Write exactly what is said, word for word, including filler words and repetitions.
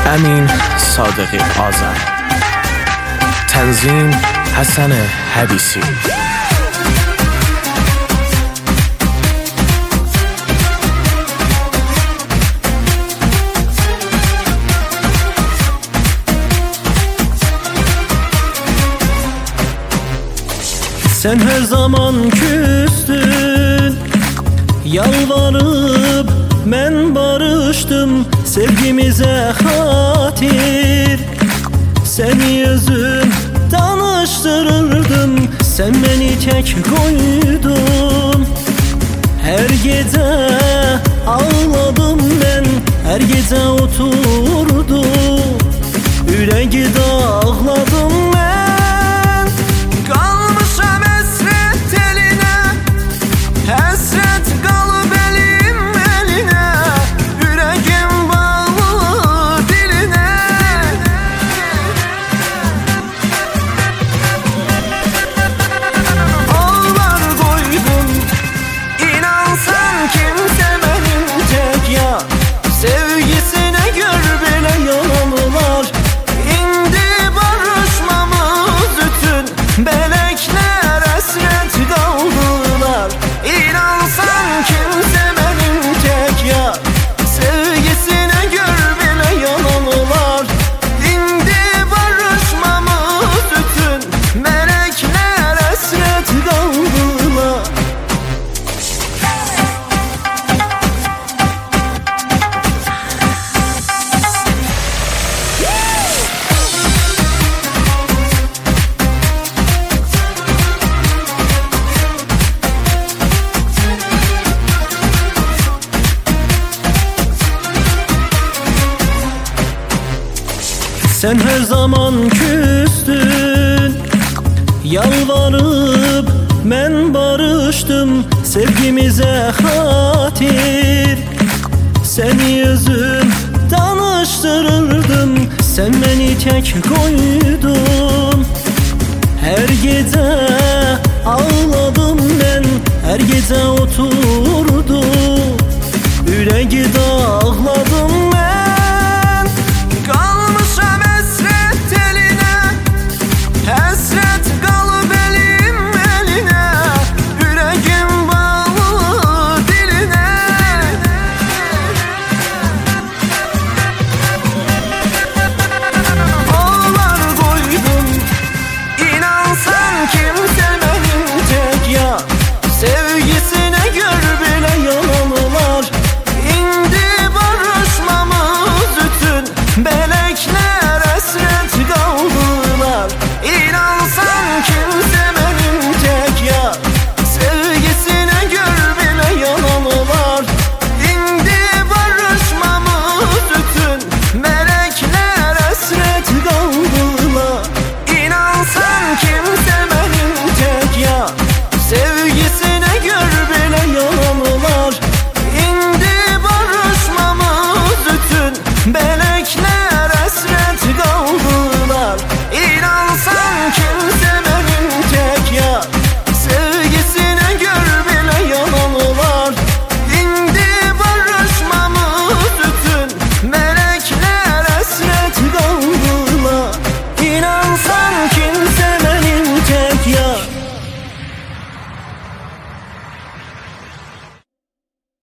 Əmin Sadığı Azər. Tənzim Həsən Həbisi. Sen her zaman küstün, yalvarıp men barıştım sevgimize hatir. Seni yüzün tanıştırırdım, sen beni tek koydun. Her gece ağladım ben, her gece oturdum, yüreği dağladım ben. Kalmışam hasret eline, hasret kalıp elim eline, yüreğim bağlı diline. Ağlar koydum, inansan kimse benim tek ya. Sevgisine gör bile yalanlar, indi barışmamız bütün melekler hasret kaldılar. İnansan kimse benim tek ya, sevgisine gör bile yalanlar, indi barışmamız bütün melekler hasret kaldılar. Sen her zaman küstün, yalvarıp men barıştım sevgimize hatir. Seni yüzün tanıştırırdım, sen beni tek koydun. Her gece ağladım ben, her gece oturdum, yüreği dağladım